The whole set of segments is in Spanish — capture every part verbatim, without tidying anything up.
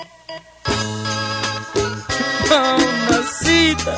Mamacita.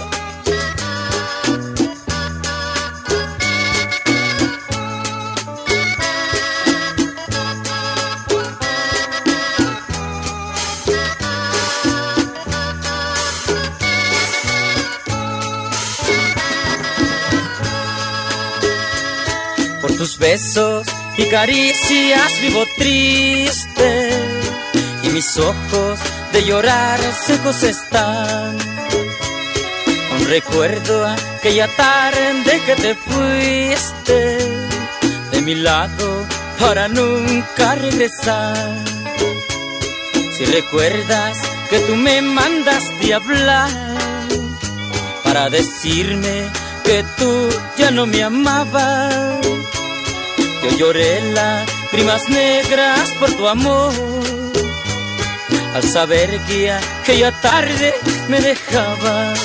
Por tus besos y caricias vivo triste, y mis ojos de llorar secos están. Aún recuerdo aquella tarde que te fuiste de mi lado para nunca regresar. Si recuerdas que tú me mandaste a hablar para decirme que tú ya no me amabas, yo lloré lágrimas negras por tu amor, al saber que aquella tarde me dejabas.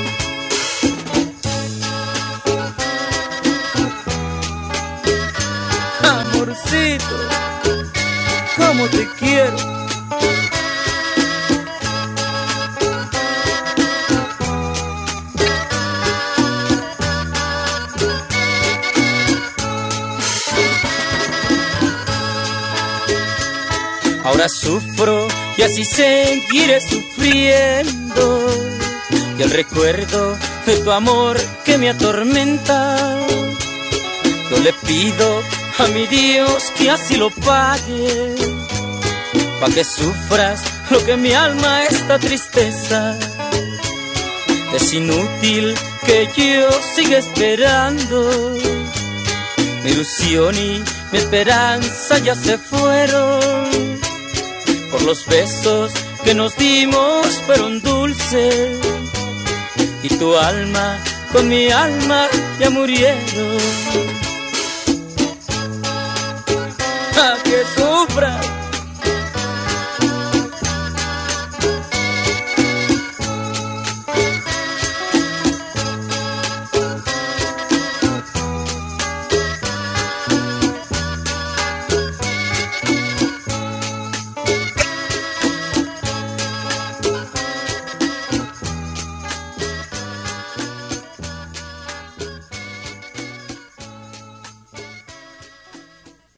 Amorcito, cómo te quiero. Ahora sufro y así seguiré sufriendo, y el recuerdo de tu amor que me atormenta, yo le pido a mi Dios que así lo pague, pa' que sufras lo que mi alma esta tristeza. Es inútil que yo siga esperando, mi ilusión y mi esperanza ya se fueron. Por los besos que nos dimos fueron dulces, y tu alma con mi alma ya murieron.